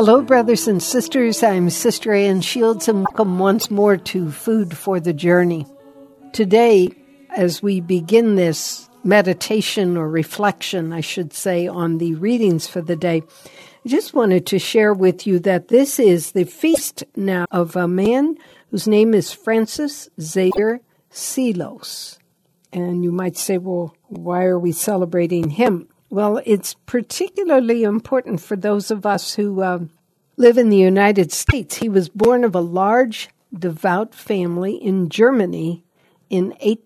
Hello, brothers and sisters. I'm Sister Ann Shields, and welcome once more to Food for the Journey. Today, as we begin this meditation or reflection, I should say, on the readings for the day, I just wanted to share with you that this is the feast now of a man whose name is Francis Xavier Seelos. And you might say, well, why are we celebrating him? Well, it's particularly important for those of us who live in the United States. He was born of a large, devout family in Germany in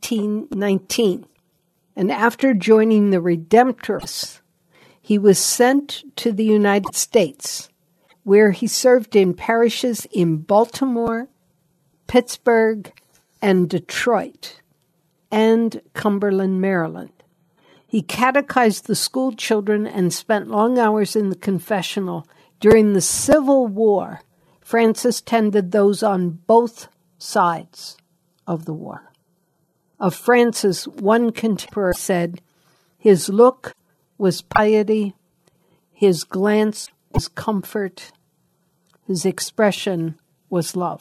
1819. And after joining the Redemptorists, he was sent to the United States, where he served in parishes in Baltimore, Pittsburgh, and Detroit, and Cumberland, Maryland. He catechized the school children and spent long hours in the confessional. During the Civil War, Francis tended those on both sides of the war. Of Francis, one contemporary said, his look was piety, his glance was comfort, his expression was love.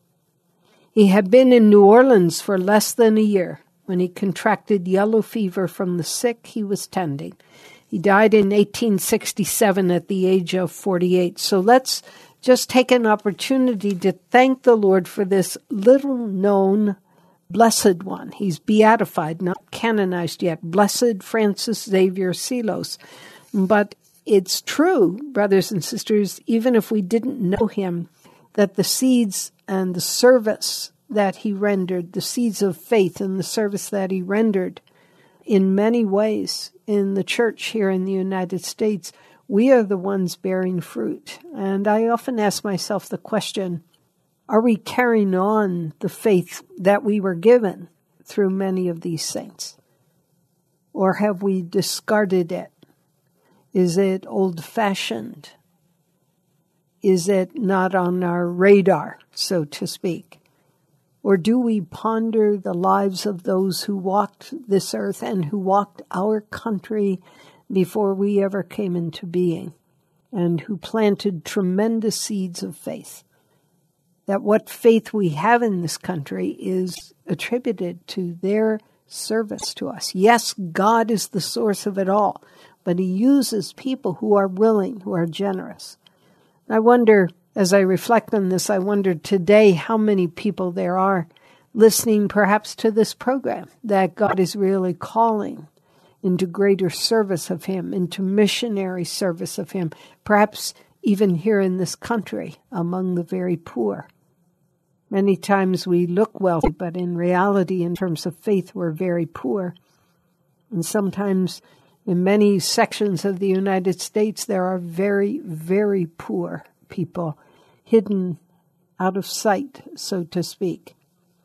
He had been in New Orleans for less than a year when he contracted yellow fever from the sick he was tending. He died in 1867 at the age of 48. So let's just take an opportunity to thank the Lord for this little-known blessed one. He's beatified, not canonized yet. Blessed Francis Xavier Seelos. But it's true, brothers and sisters, even if we didn't know him, that the seeds and the service that he rendered, the seeds of faith and the service that he rendered in many ways in the church here in the United States, we are the ones bearing fruit. And I often ask myself the question, are we carrying on the faith that we were given through many of these saints? Or have we discarded it? Is it old-fashioned? Is it not on our radar, so to speak? Or do we ponder the lives of those who walked this earth and who walked our country before we ever came into being, and who planted tremendous seeds of faith? That what faith we have in this country is attributed to their service to us. Yes, God is the source of it all, but he uses people who are willing, who are generous. I wonder, as I reflect on this, I wonder today how many people there are listening perhaps to this program that God is really calling into greater service of him, into missionary service of him, perhaps even here in this country among the very poor. Many times we look wealthy, but in reality, in terms of faith, we're very poor. And sometimes in many sections of the United States, there are very, very poor people hidden out of sight, so to speak.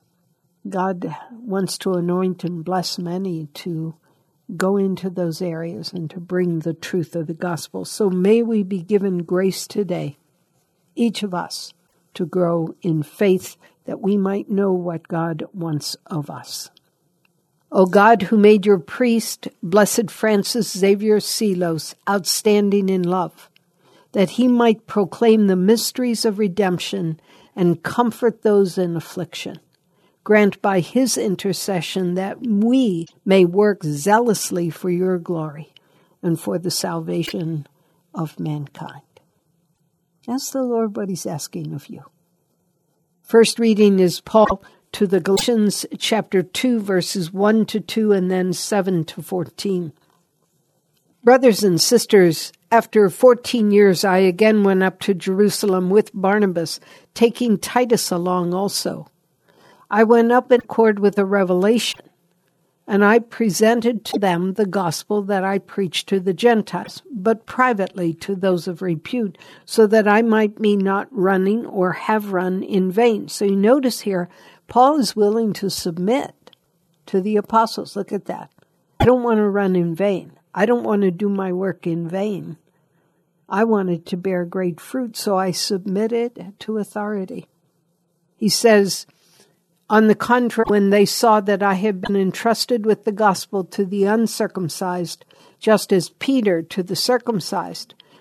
God wants to anoint and bless many to go into those areas and to bring the truth of the gospel. So may we be given grace today, each of us, to grow in faith that we might know what God wants of us. O God, who made your priest, Blessed Francis Xavier Seelos, outstanding in love, that he might proclaim the mysteries of redemption and comfort those in affliction, grant by his intercession that we may work zealously for your glory and for the salvation of mankind. Ask the Lord what he's asking of you. First reading is Paul to the Galatians chapter 2, verses 1 to 2, and then 7 to 14. Brothers and sisters, after 14 years I again went up to Jerusalem with Barnabas, taking Titus along also. I went up in accord with a revelation, and I presented to them the gospel that I preached to the Gentiles, but privately to those of repute, so that I might be not running or have run in vain. So you notice here, Paul is willing to submit to the apostles. Look at that. I don't want to run in vain. I don't want to do my work in vain. I wanted to bear great fruit, so I submitted to authority. He says, on the contrary, when they saw that I had been entrusted with the gospel to the uncircumcised, just as Peter to the circumcised,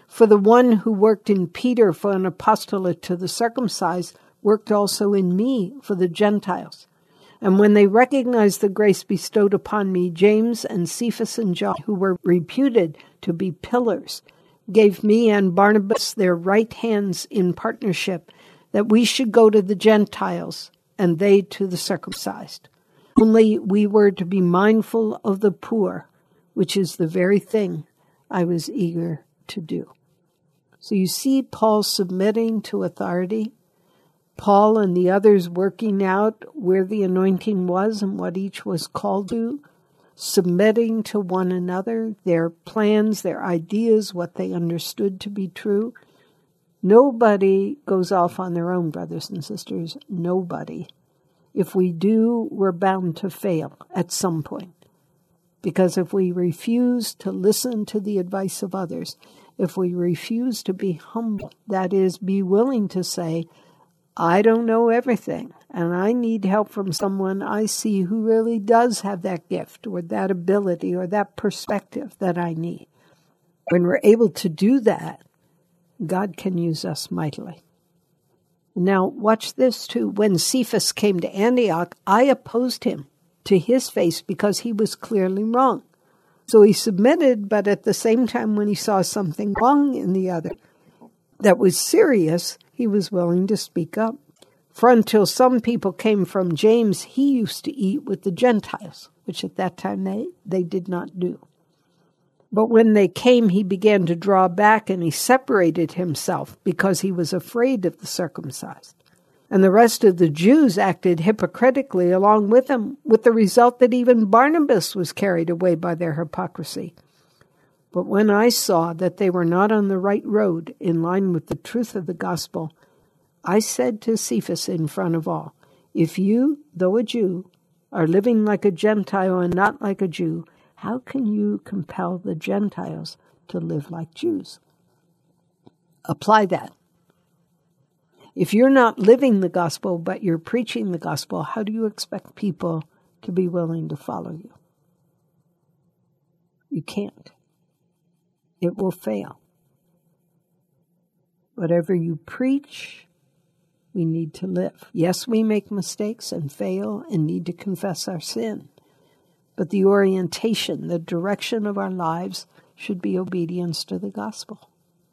For the one who worked in Peter for an apostolate to the circumcised worked also in me for the Gentiles. And when they recognized the grace bestowed upon me, James and Cephas and John, who were reputed to be pillars, gave me and Barnabas their right hands in partnership, that we should go to the Gentiles, and they to the circumcised. Only we were to be mindful of the poor, which is the very thing I was eager to do. So you see Paul submitting to authority, Paul and the others working out where the anointing was and what each was called to, submitting to one another, their plans, their ideas, what they understood to be true. Nobody goes off on their own, brothers and sisters. Nobody. If we do, we're bound to fail at some point. Because if we refuse to listen to the advice of others, if we refuse to be humble, that is, be willing to say, I don't know everything, and I need help from someone I see who really does have that gift or that ability or that perspective that I need. When we're able to do that, God can use us mightily. Now, watch this too. When Cephas came to Antioch, I opposed him to his face because he was clearly wrong. So he submitted, but at the same time, when he saw something wrong in the other that was serious, he was willing to speak up. For until some people came from James, he used to eat with the Gentiles, which at that time they did not do. But when they came, he began to draw back, and he separated himself because he was afraid of the circumcised. And the rest of the Jews acted hypocritically along with him, with the result that even Barnabas was carried away by their hypocrisy. But when I saw that they were not on the right road, in line with the truth of the gospel, I said to Cephas in front of all, if you, though a Jew, are living like a Gentile and not like a Jew, how can you compel the Gentiles to live like Jews? Apply that. If you're not living the gospel, but you're preaching the gospel, how do you expect people to be willing to follow you? You can't. It will fail. Whatever you preach, we need to live. Yes, we make mistakes and fail and need to confess our sin. But the orientation, the direction of our lives should be obedience to the gospel.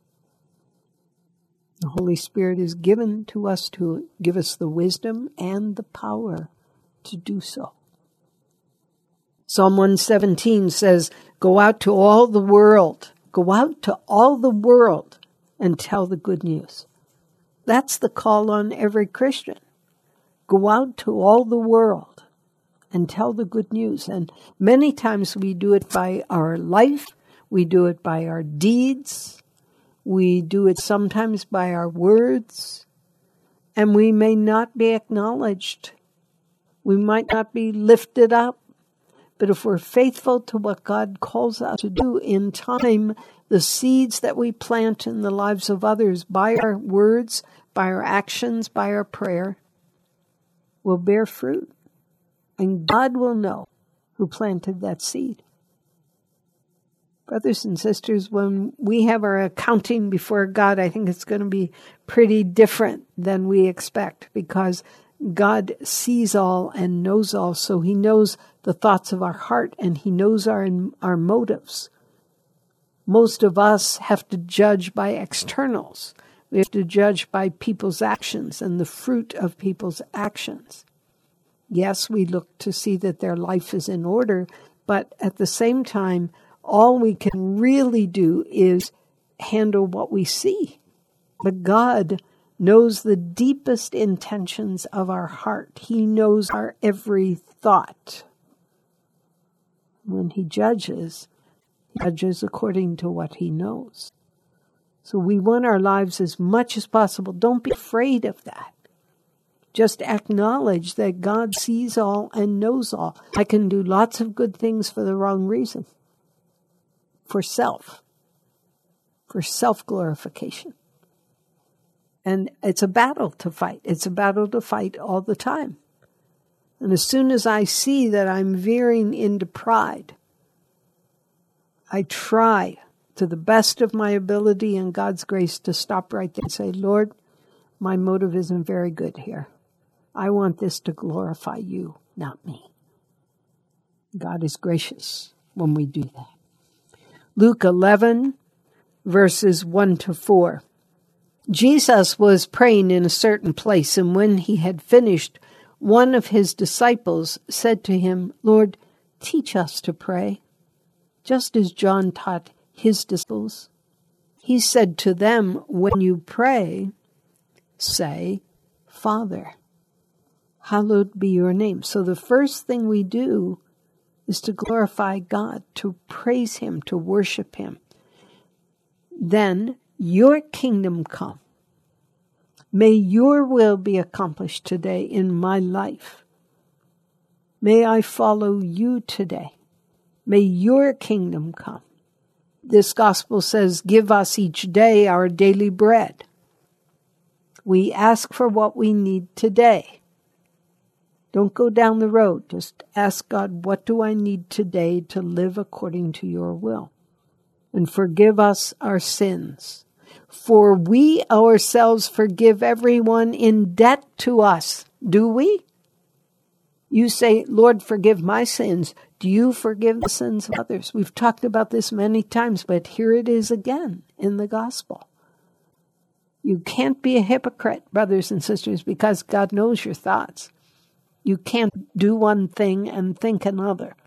The Holy Spirit is given to us to give us the wisdom and the power to do so. Psalm 117 says, go out to all the world. Go out to all the world and tell the good news. That's the call on every Christian. Go out to all the world and tell the good news. And many times we do it by our life. We do it by our deeds. We do it sometimes by our words. And we may not be acknowledged. We might not be lifted up. But if we're faithful to what God calls us to do in time, the seeds that we plant in the lives of others by our words, by our actions, by our prayer, will bear fruit. And God will know who planted that seed. Brothers and sisters, when we have our accounting before God, I think it's going to be pretty different than we expect, because God sees all and knows all, so He knows the thoughts of our heart and He knows our motives. Most of us have to judge by externals. We have to judge by people's actions and the fruit of people's actions. Yes, we look to see that their life is in order, but at the same time, all we can really do is handle what we see. But God knows the deepest intentions of our heart. He knows our every thought. When He judges according to what He knows. So we want our lives as much as possible. Don't be afraid of that. Just acknowledge that God sees all and knows all. I can do lots of good things for the wrong reason. For self-glorification. And it's a battle to fight. It's a battle to fight all the time. And as soon as I see that I'm veering into pride, I try to the best of my ability and God's grace, to stop right there and say, Lord, my motive isn't very good here. I want this to glorify you, not me. God is gracious when we do that. Luke 11, verses 1-4. Jesus was praying in a certain place, and when he had finished, one of his disciples said to him, Lord, teach us to pray, just as John taught his disciples. He said to them, when you pray, say, Father, hallowed be your name. So the first thing we do is to glorify God, to praise him, to worship him. Then your kingdom come. May your will be accomplished today in my life. May I follow you today. May your kingdom come. This gospel says, give us each day our daily bread. We ask for what we need today. Don't go down the road. Just ask God, what do I need today to live according to your will? And forgive us our sins. For we ourselves forgive everyone in debt to us. Do we? You say, Lord, forgive my sins. Do you forgive the sins of others? We've talked about this many times, but here it is again in the gospel. You can't be a hypocrite, brothers and sisters, because God knows your thoughts. You can't do one thing and think another.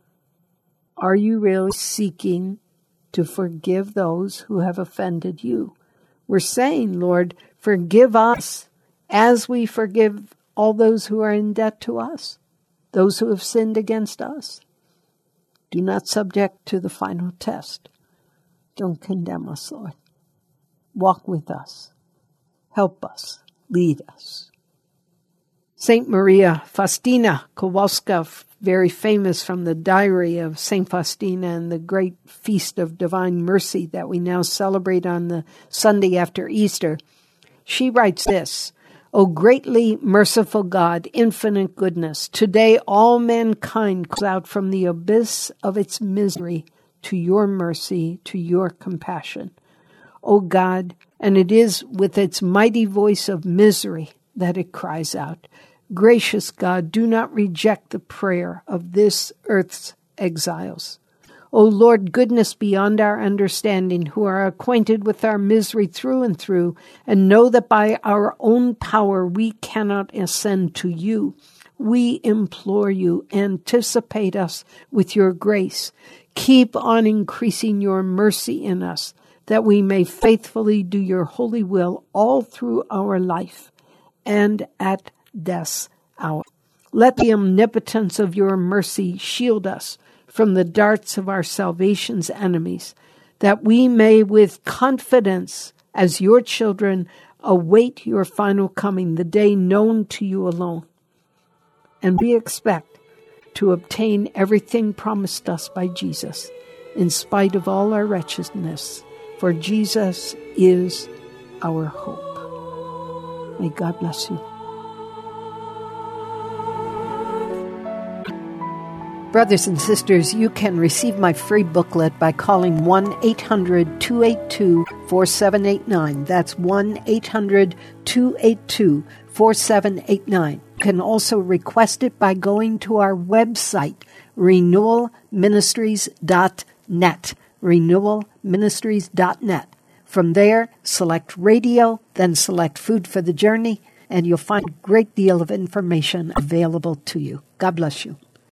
Are you really seeking to forgive those who have offended you? We're saying, Lord, forgive us as we forgive all those who are in debt to us, those who have sinned against us. Do not subject to the final test. Don't condemn us, Lord. Walk with us. Help us. Lead us. Saint Maria Faustina Kowalska, very famous from the diary of Saint Faustina and the great feast of Divine Mercy that we now celebrate on the Sunday after Easter. She writes this, O greatly merciful God, infinite goodness, today all mankind calls out from the abyss of its misery to your mercy, to your compassion. O God, and it is with its mighty voice of misery that it cries out. Gracious God, do not reject the prayer of this earth's exiles. O Lord, goodness beyond our understanding, who are acquainted with our misery through and through, and know that by our own power we cannot ascend to you. We implore you, anticipate us with your grace. Keep on increasing your mercy in us, that we may faithfully do your holy will all through our life and at death's hour. Let the omnipotence of your mercy shield us from the darts of our salvation's enemies, that we may with confidence as your children await your final coming, the day known to you alone. And we expect to obtain everything promised us by Jesus, in spite of all our wretchedness, for Jesus is our hope. May God bless you. Brothers and sisters, you can receive my free booklet by calling 1-800-282-4789. That's 1-800-282-4789. You can also request it by going to our website, renewalministries.net. renewalministries.net. From there, select radio, then select Food for the Journey, and you'll find a great deal of information available to you. God bless you.